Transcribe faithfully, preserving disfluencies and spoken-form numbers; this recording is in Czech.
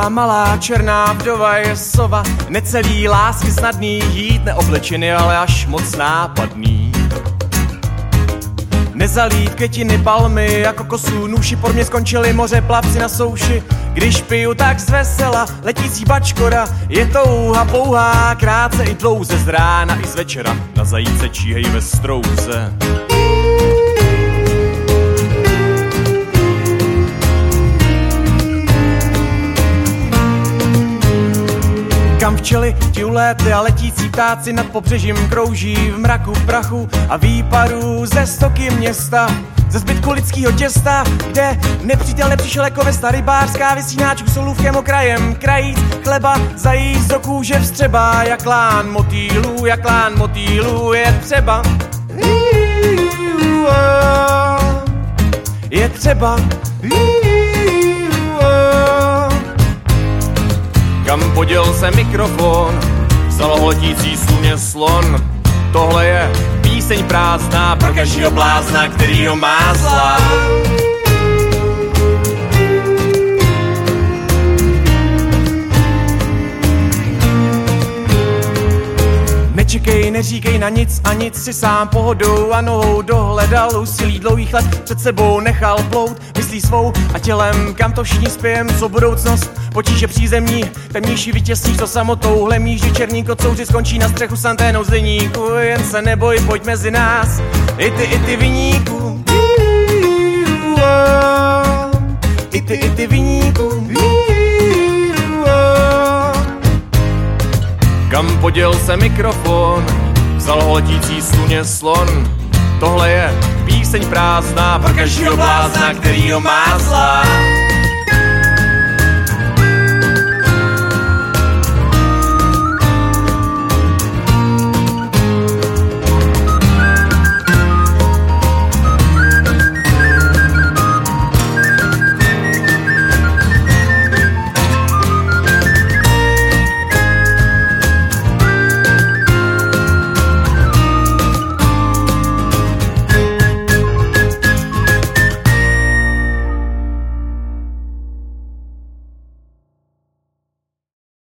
Taková malá černá vdova je sova, necelý lásky snadný, jít neoblečený, ale až moc nápadný. Nezalít květiny, palmy a kokosů, nůši por mě skončili moře, plavci na souši. Když piju, tak zvesela, letící bačkora, je touha pouhá, krátce i dlouze, z rána i z večera, na zajíce číhej ve strouze. Kam včely ti ulétly a letící ptáci nad pobřežím krouží v mraku prachu a výparů ze stoky města, ze zbytku lidského těsta, kde nepřítel nepřišel jako vesta rybářská, vysínáčů solůvkem okrajem krajíc, chleba zajíst do kůže vstřeba, jak lán motýlů, jak lán motýlů je třeba. Je třeba. Kam poděl se mikrofon, vzal ho letící sluně slon. Tohle je píseň prázdná pro každýho blázna, který ho má zlá. Nečekej, neříkej na nic a nic si sám pohodou a nohou dohledal úsilí dlouhých let, před sebou nechal plout myslí svou a tělem, kam to všichni spějem, co budoucnost, potíže přízemní, temnější vytěsníš to samotou, hlemíš, že černí kocouři skončí na střechu s anténou z deníku, jen se neboj, pojď mezi nás, i ty, i ty viníku, i ty, i ty viníku. Kam poděl se mikrofon, vzal ho letící sluně slon. Tohle je píseň prázdná pro každýho blázna, který ho má zlá.